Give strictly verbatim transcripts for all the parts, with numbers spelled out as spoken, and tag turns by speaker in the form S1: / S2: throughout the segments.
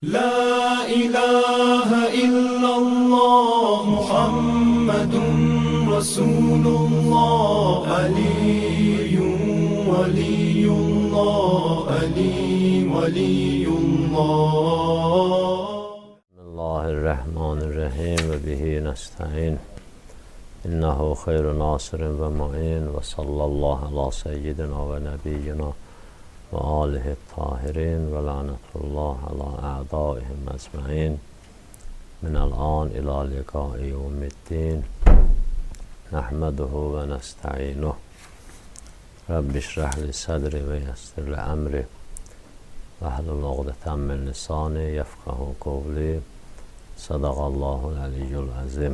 S1: لا إله إلا الله محمد رسول الله علي ولي الله علي ولي الله.
S2: بسم الله الرحمن الرحيم وبه نستعين إنه خير ناصر ومعين وصلى الله على سيدنا ونبينا وآله الطاهرين ولعنة الله على أعدائهم أجمعين من الآن إلى لقاء يوم الدين نحمده ونستعينه. رب اشرح لي صدري ويسر لي أمري واحلل عقدة من لساني يفقهوا قولي. صدق الله العلي العظيم.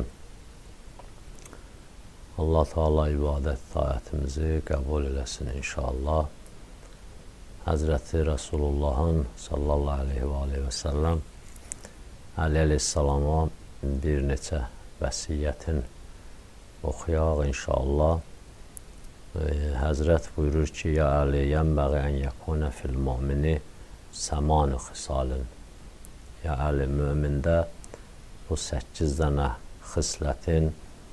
S2: Allah Teala ibadət taətimizi qəbul eləsin inşallah. Həzrəti Resulullahın sallallahu aleyhi və aleyhi və səlləm Əli əleyhissalama bir neçə vəsiyyətin oxuyaq inşallah. Həzrət buyurur ki, ya Əli, yənbəği ən yəkunə fil mümini səmanı xisalın. Ya Əli, mümində bu səkkiz dənə xislətin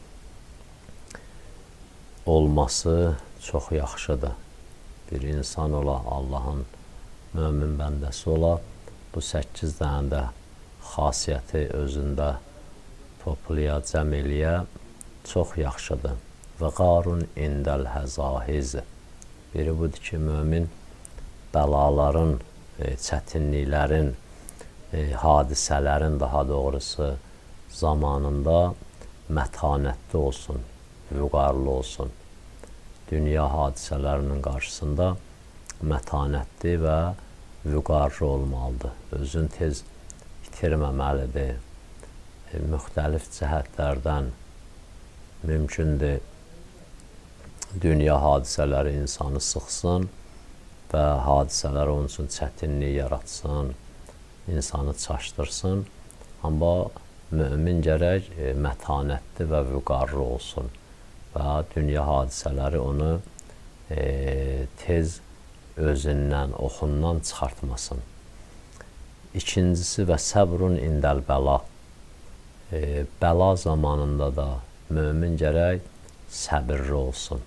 S2: olması çox yaxşıdır. Bir insan ola, Allahın mömin bəndəsi ola, bu səkkiz dənə də xasiyyəti özündə toplaya, cəm eləyə çox yaxşıdır. Və qarun indəl həzahiz. Biri budur ki, mömin bəlaların, çətinliklərin, hadisələrin daha doğrusu zamanında mətanətli olsun, vüqarlı olsun. Dünya hadisələrinin qarşısında mətanətli və vüqarlı olmalıdır. Özün tez itirməməlidir. E, müxtəlif cəhətlərdən mümkündür dünya hadisələri insanı sıxsın və hadisələr onun üçün çətinlik yaratsın, insanı çaşdırsın. Amma mömin gərək e, mətanətli və vüqarlı olsun və dünya hadisələri onu e, tez özündən, oxundan çıxartmasın. İkincisi və səbrun indəl bəla. E, bəla zamanında da mömin gərək səbirli olsun.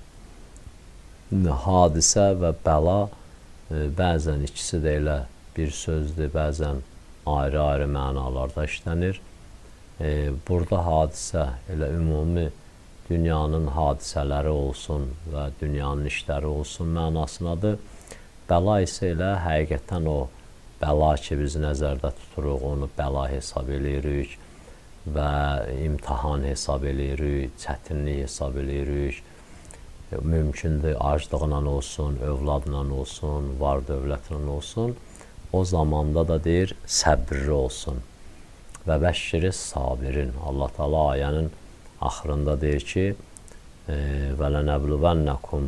S2: Hadisə və bəla e, bəzən ikisi də elə bir sözdür, bəzən ayrı-ayrı mənalarda işlənir. E, burada hadisə elə ümumi dünyanın hadisələri olsun və dünyanın işləri olsun mənasındadır. Bəla isə elə həqiqətən o bəla ki, biz nəzərdə tuturuq, onu bəla hesab eləyirik və imtahan hesab eləyirik, çətinlik hesab eləyirik. Mümkündür aclıqla olsun, övladla olsun, var dövlətlə olsun. O zamanda da deyir, səbirli olsun. Və bəşşiri sabirin. Allah Teala ayənin axırında deyir ki, və lənəbluvənnəkum,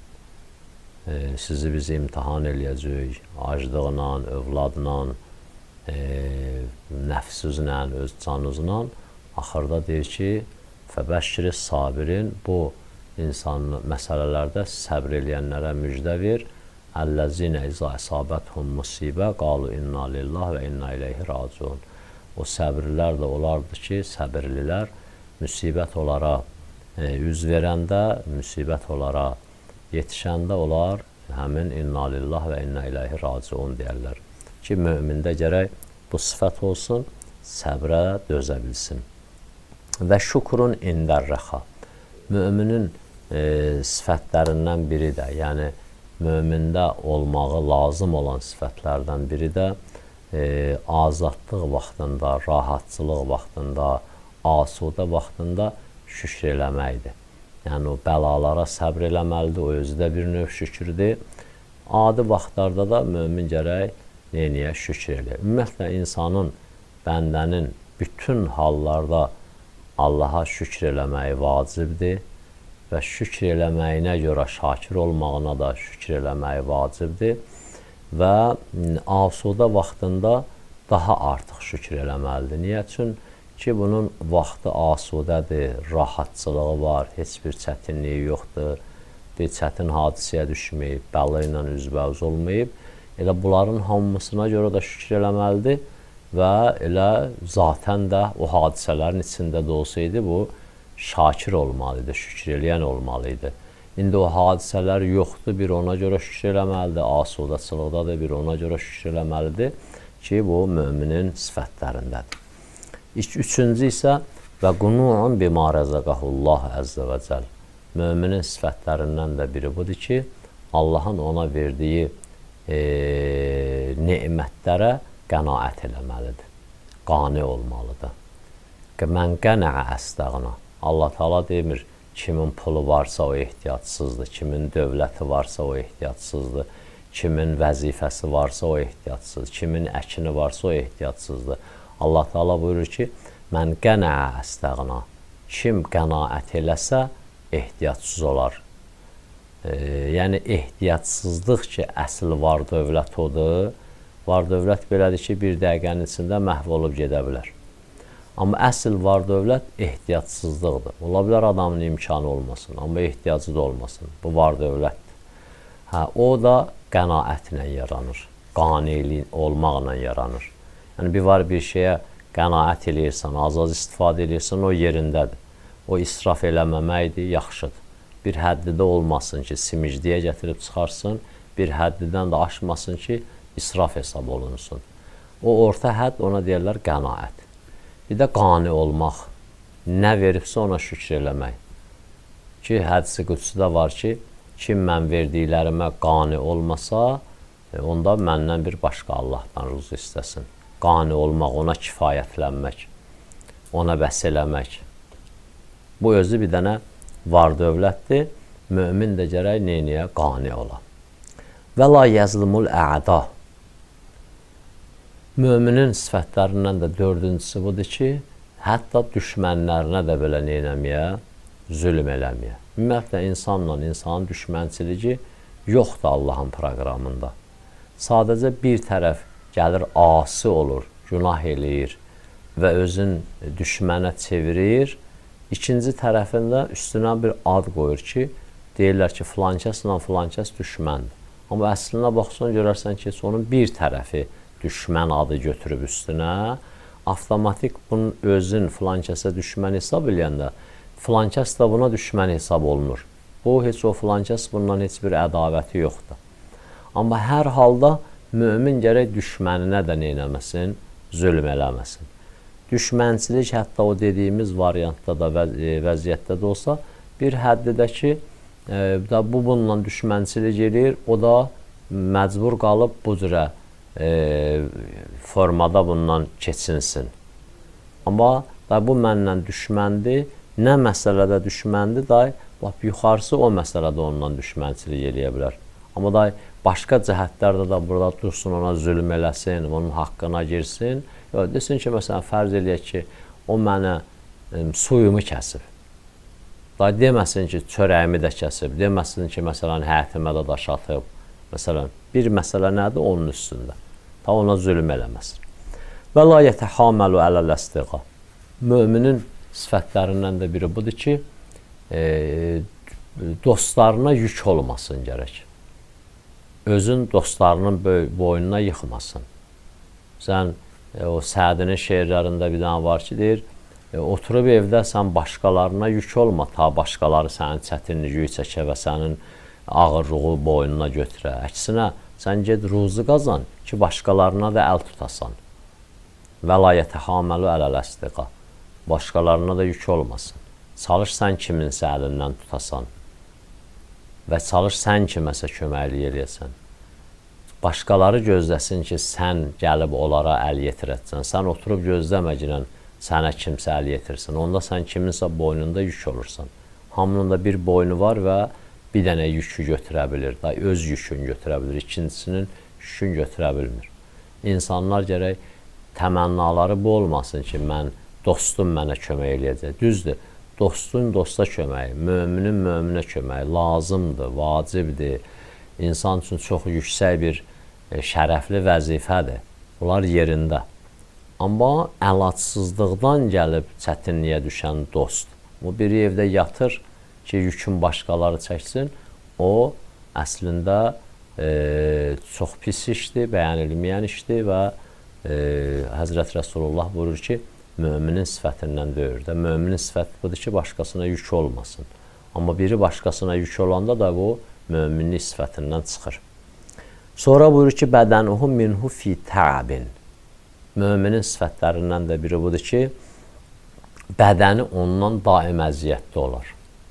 S2: sizi biz imtihan eləyəcəyik, aclıqla, övladla, e, nəfsizlə, öz canınızla. Axırda deyir ki, fəbəşşiri sabirin, bu insan məsələlərdə səbr eləyənlərə müjdə ver. Əlləzinə izə əsabəthum musibə, qalu inna lillah və inna ileyhi raciun. O səbirlər də olardı ki, səbirlilər müsibət onlara e, üz verəndə, müsibət onlara yetişəndə onlar həmin inna lillah və inna ileyhi raciun deyərlər. Ki, mömində gərək bu sifət olsun, səbrə dözə bilsin. Və şukurun indər rəxa. Möminin e, sifətlərindən biri də, yəni mömində olmağı lazım olan sifətlərdən biri də e, azadlıq vaxtında, rahatçılıq vaxtında, asudə vaxtında şükür eləməkdir. Yəni, o bəlalara səbr eləməlidir, o özü də bir növ şükürdür. Adi vaxtlarda da mömin gərək neyniyə şükür eləyir. Ümumiyyətlə, insanın, bəndənin bütün hallarda Allaha şükür eləməyi vacibdir və şükür eləməyinə görə şakir olmağına da şükür eləməyi vacibdir və asudə vaxtında daha artıq şükür eləməlidir. Niyə üçün? Ki, bunun vaxtı asudədir, rahatçılığı var, heç bir çətinliyi yoxdur, bir çətin hadisəyə düşməyib, bəla ilə üzbəüz olmayıb. Elə bunların hamısına görə də şükür eləməlidir və elə zatən də o hadisələrin içində də olsaydı, bu şakir olmalı idi, şükür eləyən olmalı idi. İndi o hadisələr yoxdur, bir ona görə şükür eləməlidir, asudaçılıqdadır, bir ona görə şükür eləməlidir ki, bu müminin sifətlərindədir. Üçüncü isə və qunu'un bima rəzəqəhullah əzzə və cəl. Müminin sifətlərindən də biri budur ki, Allahın ona verdiyi e, nemətlərə qənaət eləməlidir, qani olmalıdır. Mən qənəə əstəğna. Allah Teala demir, kimin pulu varsa o ehtiyatsızdır, kimin dövləti varsa o ehtiyatsızdır, kimin vəzifəsi varsa o ehtiyatsızdır, kimin əkini varsa o ehtiyatsızdır. Allah Teala buyurur ki, mən qənəə əstəğna. Kim qənaət eləsə, ehtiyatsız olar. E, yəni, ehtiyatsızlıq ki, əsl var dövlət odur. Var dövlət belədir ki, bir dəqiqənin içində məhv olub gedə bilər. Amma əsl var dövlət ehtiyatsızlıqdır. Ola bilər adamın imkanı olmasın, amma ehtiyacı da olmasın. Bu var dövlətdir. Hə, o da qənaətlə yaranır, qani olmaqla yaranır. Yəni, bir var bir şeyə qənaət eləyirsən, az-az istifadə eləyirsən, o yerindədir. O israf eləməməkdir, yaxşıdır. Bir həddidə olmasın ki, simicliyə gətirib çıxarsın, bir həddidən də aşmasın ki, israf hesab olunsun. O orta hədd, ona deyirlər qənaət. Bir də qani olmaq, nə veribsə ona şükür eləmək. Ki, hədisi qüdsüdə var ki, kim mən verdiklərimə qani olmasa, onda məndən bir başqa Allahdan ruzu istəsin. Qani olmaq, ona kifayətlənmək, ona bəs eləmək. Bu özü bir dənə var dövlətdir, mömin də gərək neyniyə qani ola. Və la yəzlimul ə'da. Möminin sifətlərindən də dördüncüsü budur ki, hətta düşmənlərinə də belə neynəməyə, zülm eləməyə. Ümumiyyətlə, insanla insanın düşmənçiliyi yoxdur Allahın proqramında. Sadəcə bir tərəf gəlir, asi olur, günah eləyir və özün düşmənə çevirir. İkinci tərəfində üstünə bir ad qoyur ki, deyirlər ki, filankəslə filankəs düşməndir. Amma əslinə baxsan, görərsən ki, onun bir tərəfi düşmən adı götürüb üstünə, avtomatik bunun özün filankəsə düşmən hesab eləyəndə, filankəs də buna düşmən hesab olunur. Bu, heç o filankəs bundan heç bir ədavəti yoxdur. Amma hər halda mömin gərək düşməninə də neynəməsin, zülm eləməsin. Düşmənçilik hətta o dediyimiz variantda da, vəziyyətdə də olsa, bir həddidə ki, e, bu bununla düşmənçilik eləyir, o da məcbur qalıb bu cürə e, formada bundan keçinsin. Amma da bu mənlə düşməndir, nə məsələdə düşməndir, da lap yuxarısı o məsələdə ondan düşmənçilik eləyə bilər. Amma da başqa cəhətlərdə də burada dursun, ona zülm eləsin, onun haqqına girsin. Yox, desin ki, məsələn, fərz eləyək ki, o mənə e, suyumu kəsib. Da deməsin ki, çörəyimi də kəsib, deməsin ki, məsələn, həyətimə də daş atıb. Məsələn, bir məsələ nədir? Onun üstündə. Ta ona zülm eləməsin. Və la yətəhaməlu ələl-əstiqa. Möminin sifətlərindən də biri budur ki, e, dostlarına yük olmasın gərək. Özün dostlarının boynuna yıxmasın. Sən e, o Sədinin şeirlərində bir dənə var ki, deyir, e, oturub evdə sən başqalarına yük olma, ta başqaları sənin çətinliyi çəkə və sənin ağırlığı boynuna götürə. Əksinə, sən ged ruzu qazan ki, başqalarına da əl tutasan. Və la yətəhaməlu ələl-əstiqa. Başqalarına da yük olmasın. Çalış sən kiminsə əlindən tutasan və çalış sən kiməsə köməklik eləyəsən. Başqaları gözləsin ki, sən gəlib onlara əl yetirətsən. Sən oturub gözləməginən sənə kimsə əl yetirsin. Onda sən kiminsə boynunda yük olursan. Hamının da bir boynu var və bir dənə yükü götürə bilir. Da öz yükünü götürə bilir, ikincisinin yükünü götürə bilmir. İnsanlar gərək təmənnaları bu olmasın ki, mən dostum mənə kömək eləyəcək. Düzdür, dostun dosta köməyi, möminin möminə köməyi lazımdır, vacibdir. İnsan üçün çox yüksək bir e, şərəfli vəzifədir. Bunlar yerində. Amma əlacsızlıqdan gəlib çətinliyə düşən dost, o biri evdə yatır ki, yükün başqaları çəksin, o əslində e, çox pis işdir, bəyənilməyən işdir və e, Həzrət Rəsulullah buyurur ki, möminin sifətindən deyir də, möminin sifəti budur ki, başqasına yük olmasın. Amma biri başqasına yük olanda da bu, möminlik sifətindən çıxır. Sonra buyurur ki, bədənuhu minhu fi təbin. Möminin sifətlərindən də biri budur ki, bədəni ondan daim əziyyətli olar.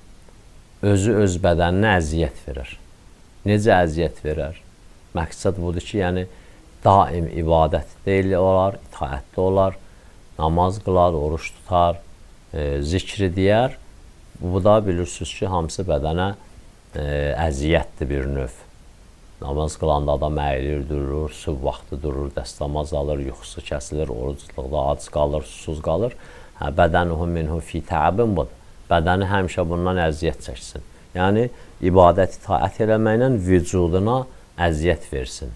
S2: Özü öz bədəninə əziyyət verir. Necə əziyyət verir? Məqsəd budur ki, yəni daim ibadətdə olar, itaətli olar, namaz qılar, oruç tutar, e, zikri deyər. Bu da bilirsiniz ki, hamısı bədənə e, əziyyətdir bir növ. Namaz qılanda adam əyilir, durur, sübh vaxtı durur, dəstəmaz alır, yuxusu kəsilir, orucluqda ac qalır, susuz qalır. Hə, bədənuhu minhu fi təbin budur. Bədəni həmişə bundan əziyyət çəksin. Yəni, ibadət itaət eləməklə vücuduna əziyyət versin.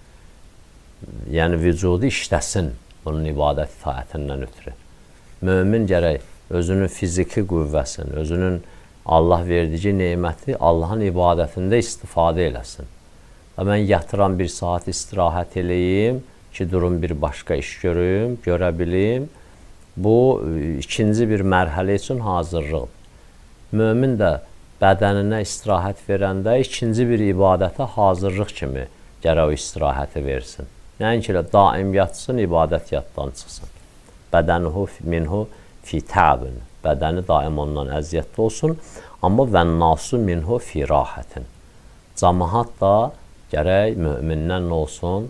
S2: Yəni, vücudu işləsin bunun ibadət itaətindən ötürü. Mömin gərək özünün fiziki qüvvəsini, özünün Allah verdiyi neməti Allahın ibadətində istifadə eləsin. Və mən yatıram bir saat istirahət eləyim ki, durum bir başqa iş görüm, görə bilim. Bu, ikinci bir mərhələ üçün hazırlıqdır. Mömin də bədəninə istirahət verəndə ikinci bir ibadətə hazırlıq kimi gərək o istirahəti versin. Nəinki ilə daim yatsın, ibadət yaddan çıxsın. Bədənuhu minhu fi təbin. Bədəni daim ondan əziyyətli olsun. Amma vənnasu minhu fi rahətin. Cəmaət da gərək mömindən nə olsun?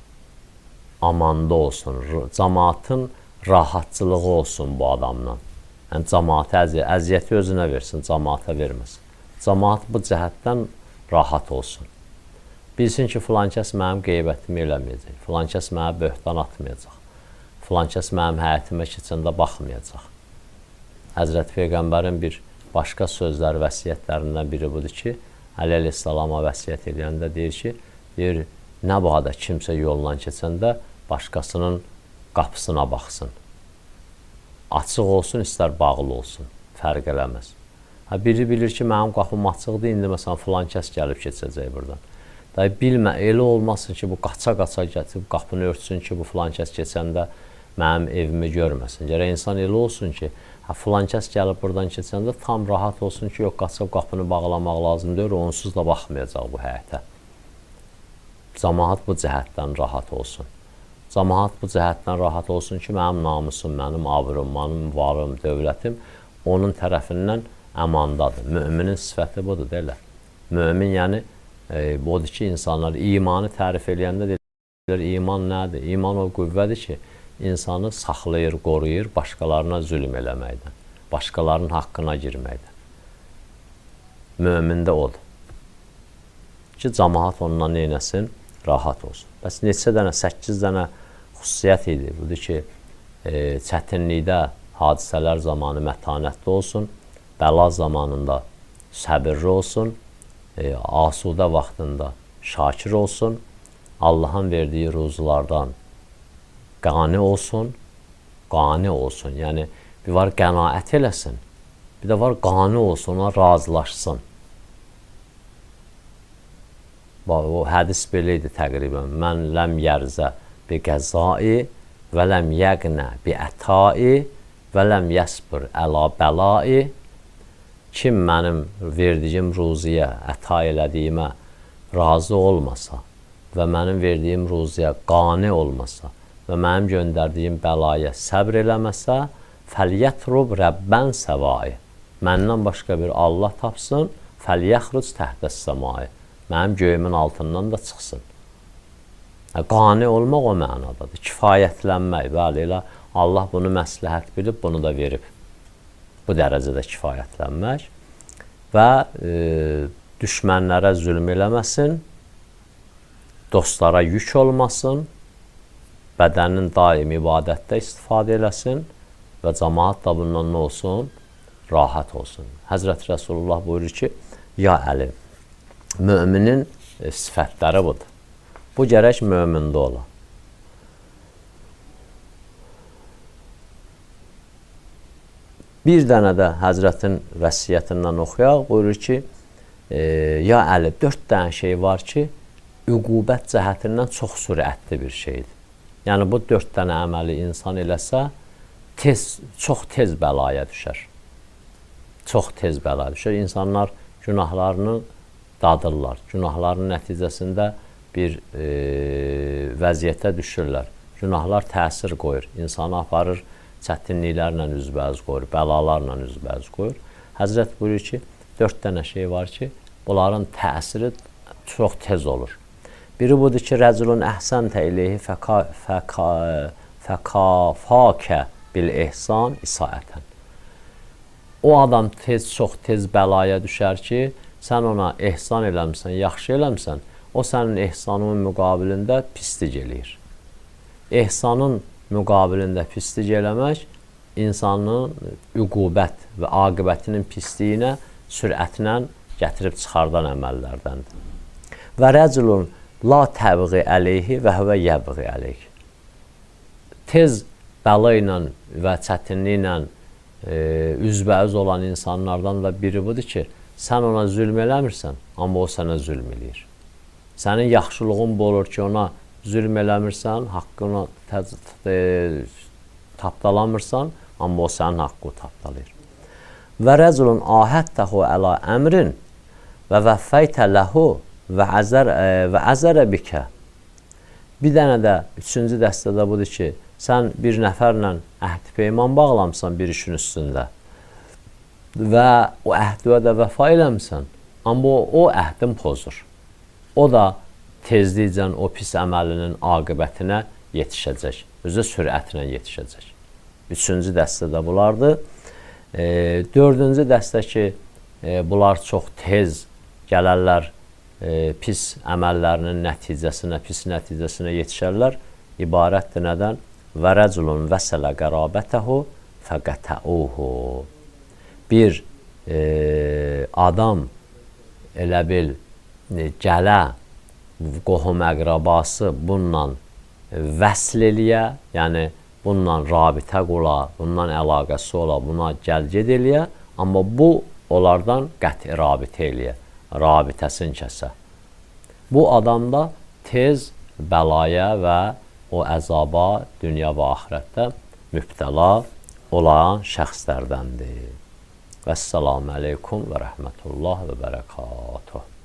S2: Amanda olsun. Cəmaətin rahatçılığı olsun bu adamdan. Yəni, cəmaətə əziyyət, əziyyəti özünə versin, cəmaətə verməsin. Cəmaət bu cəhətdən rahat olsun. Bilsin ki, filan kəs mənim qeybətimi eləməyəcək, filan kəs mənə böhtan atmayacaq, filan kəs mənim həyətimə keçəndə baxmayacaq. Həzrət Peyğəmbərin bir başqa sözləri, vəsiyyətlərindən biri budur ki, Əli əleyhissalama vəsiyyət edəndə deyir ki, deyir, nə bahada kimsə yoldan keçəndə başqasının qapısına baxsın. Açıq olsun, istər bağlı olsun, fərq eləməz. Ha, biri bilir ki, mənim qapım açıqdır, indi məsələn, filan kəs gəlib keçəcək buradan. Dayı, bilmə, elə olmasın ki, bu qaça-qaça gətirib qapını örtsün ki, bu filan kəs keçəndə mənim evimi görməsin. Gərək insan elə olsun ki, ha, filan kəs gəlib buradan keçəndə tam rahat olsun ki, yox, qaçıb qapını bağlamaq lazımdır, onsuz da baxmayacaq bu həyətə. Cəmaət bu cəhətdən rahat olsun. Cəmaət bu cəhətdən rahat olsun ki, mənim namusum, mənim abrum, mənim varım, dövlətim onun tərəfindən əmandadır. Möminin sifəti budur, deyirlər. Mömin, yəni, e, budur ki, insanlar imanı tərif eləyəndə deyirlər, iman nədir? İman o qüvvədir ki, insanı saxlayır, qoruyur başqalarına zülm eləməkdən, başqalarının haqqına girməkdən. Mömin də odur. Ki, cəmaət ondan neynəsin? Rahat olsun. Bəs neçə dənə, səkkiz dənə xüsusiyyət idi. Budur ki, e, çətinlikdə, hadisələr zamanı mətanətli olsun, bəla zamanında səbirli olsun, e, asudə vaxtında şakir olsun, Allahın verdiyi ruzulardan qani olsun, qani olsun. Yəni, bir var qənaət eləsin, bir də var qani olsun, ona razılaşsın. O hədis belə idi təqribən. Mən ləm yərzə bi qəzai və ləm yəqnə bi ətai və ləm yəsbir əla bəlai. Kim mənim verdiyim ruziyə, əta elədiyimə razı olmasa və mənim verdiyim ruziyə qani olmasa və mənim göndərdiyim bəlaya səbr eləməsə, fəliyyətrub rəbbən səvai. Məndən başqa bir Allah tapsın, fəliyyəxruc təhdəs səmai. Mənim göyümün altından da çıxsın. Qani olmaq o mənadadır. Kifayətlənmək, bəli, elə Allah bunu məsləhət bilib, bunu da verib. Bu dərəcədə kifayətlənmək və e, düşmənlərə zülm eləməsin, dostlara yük olmasın, bədənin daim ibadətdə istifadə eləsin və cəmaət da bundan nə olsun? Rahat olsun. Həzrət Rəsulullah buyurur ki, ya Əli, müminin sifətləri budur. Bu gərək mümində ola. Bir dənə də Həzrətin vəsiyyətindən oxuyaq, buyurur ki, e, ya Əli, dörd dənə şey var ki, üqubət cəhətindən çox sürətli bir şeydir. yəni bu dörd dənə əməli insan eləsə, tez, çox tez bəlaya düşər. Çox tez bəlaya düşər. İnsanlar günahlarını dadırlar. Günahların nəticəsində bir e, vəziyyətə düşürlər. Günahlar təsir qoyur. İnsanı aparır, çətinliklərlə üzbəüz qoyur, bəlalarla üzbəüz qoyur. Həzrət buyurur ki, dörd dənə şey var ki, bunların təsiri çox tez olur. Biri budur ki, rəculun əhsəntə ileyhi fəkafəkə bil ehsan isaətən. O adam tez, çox tez bəlaya düşər ki, sən ona ehsan eləmişsən, yaxşı eləmişsən, o sənin ehsanının müqabilində pislik eləyir. Ehsanın müqabilində pislik eləmək insanın üqubət və aqibətinin pisliyinə sürətlə gətirib çıxardan əməllərdəndir. Və rəculun la təbği əleyhi və həvə yəbği əleyh. Tez bəla ilə və çətinliklə e, üzbəüz olan insanlardan da biri budur ki, sən ona zülm eləmirsən, amma o sənə zülm eləyir. Sənin yaxşılığın bu olur ki, ona zülm eləmirsən, haqqını e, tapdalamırsan, amma o sənin haqqı tapdalayır. Və rəculun ahəttəhu əla əmrin və vəffəytə ləhu və əzərə bikə. Bir dənə də üçüncü dəstədə budur ki, sən bir nəfərlə əhd peyman bağlamısan bir işin üstündə və o əhdə də vəfa eləmirsən, amma o, o əhdin pozur. O da tezliklə o pis əməlinin aqibətinə yetişəcək, özü sürətlə yetişəcək. Üçüncü dəstədə bunlardır. E, dördüncü dəstə ki, e, bunlar çox tez gələrlər, e, pis əməllərinin nəticəsinə, pis nəticəsinə yetişərlər. İbarətdir nədən? Və rəculun vəsələ qərabətəhu fəqətəuhu. Bir e, adam elə bil e, gələ, qohum əqrabası bununla vəsl eləyə, yəni bununla rabitə qula, bundan əlaqəsi ola, buna gəlged eləyə, amma bu onlardan qəti rabitə eləyə, rabitəsini kəsə. Bu adam da tez bəlaya və o əzaba dünya və axirətdə mübtəla olan şəxslərdəndir. Vəssalamu aleykum və rəhmətullah və bərəkatuhu.